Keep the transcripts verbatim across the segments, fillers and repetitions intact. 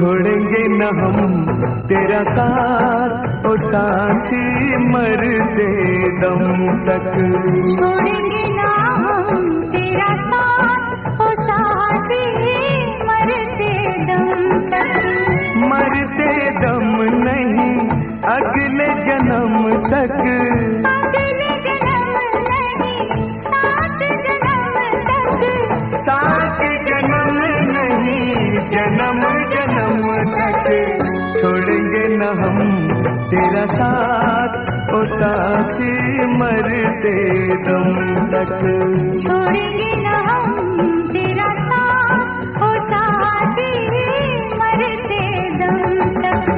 छोड़ेंगे न हम तेरा साथ ओ साथी मरते दम तक। छोड़ेंगे ना हम तेरा साथ ओ साथी मरते दम तक। मरते दम नहीं अगले जन्म तक। अगले जन्म नहीं सात जन्म तक। सात जन्म नहीं जन्म जन्म तक। छोड़ेंगे न हम तेरा साथ ओ साथी मरते दम तक। छोड़ेंगे न हम तेरा साथ ओ साथी मरते दम तक।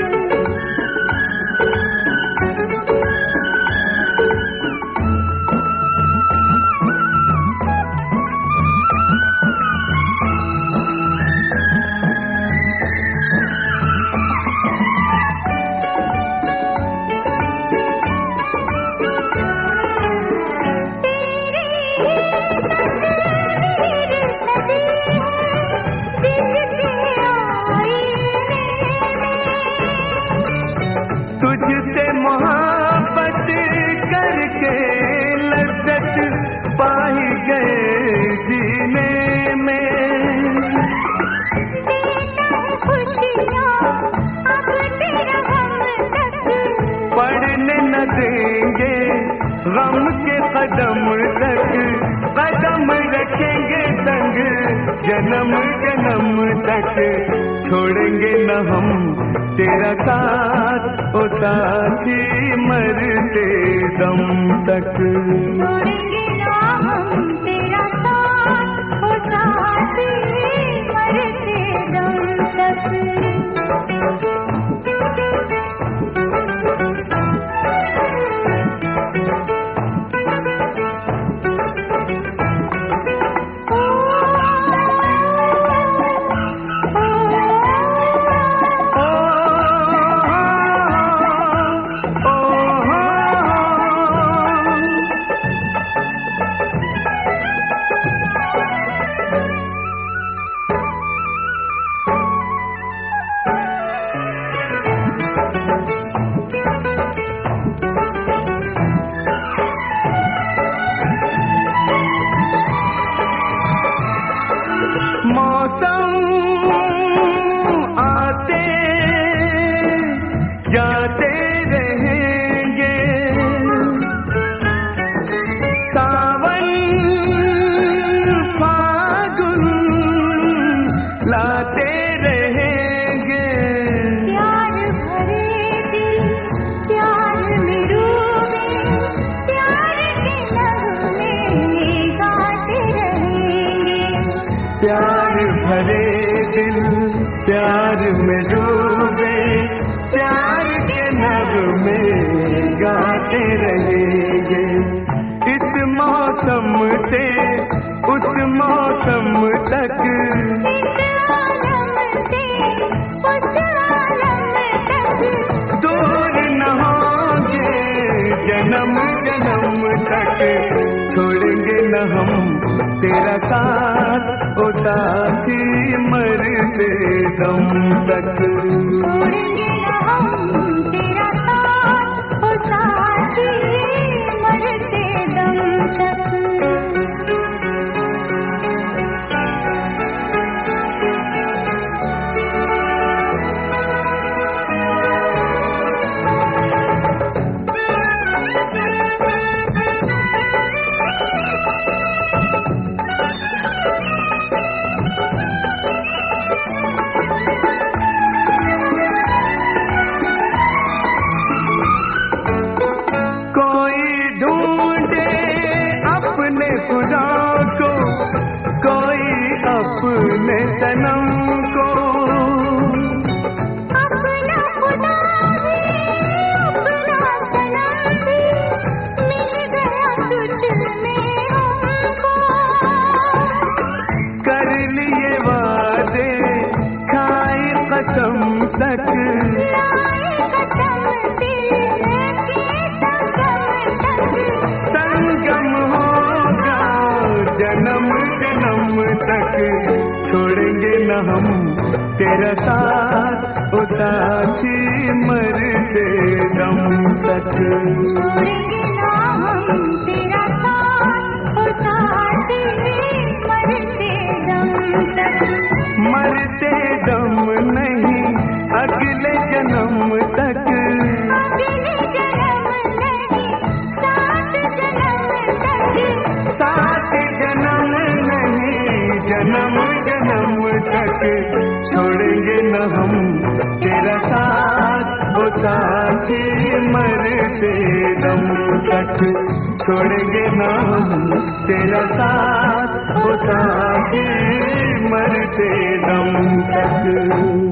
तुझसे मोहब्बत करके लज्जत पाई गए जीने में। खुशियाँ अब तेरा गम तक। पढ़ने न देंगे गम के कदम तक। कदम रखेंगे संग जन्म जन्म तक। छोड़ेंगे न हम तेरा साथ ओ साथी मरते दम तक। छोड़ेंगे ना हम तेरा साथ ओ साथी मरते दम तक। मौसम आते जाते रहेंगे। सावन फागुन लाते रहेंगे। प्यार भरे दिल प्यार में डूबे प्यार के नगमे गाते रहेंगे। प्यार भरे दिल प्यार में डूबे प्यार के नगमे गाते रहेंगे। इस मौसम से उस मौसम तक। इस आलम से उस आलम तक। दूर न होंगे जन्म जन्म तक। छोड़ेंगे न हम तेरा साथ ओ साथी मरते दम तक। छोड़ेंगे ना हम तेरा साथ ओ साथी मरते दम तक। अपने सनम को अपना खुदा भी अपना सनम भी मिल गया तुझ में हमको। कर लिए वादे खाए कसम तक लाए कसम दिल के संगम तक। संगम होगा जन्म जन्म तक। छोड़ेंगे न हम तेरा साथ साथ ओ साथी मरते दम तक। छोड़ेंगे ना हम तेरा साथ ओ साथी मरते दम तक। मरते दम नहीं अगले जन्म तक। अगले जन्म नहीं सात जन्म तक। सात जन्म नहीं जन्म जन्म तक। छोड़ेंगे न हम तेरा साथ ओ साथी मरते दम तक। छोड़ेंगे न हम तेरा साथ ओ साथी मरते दम तक।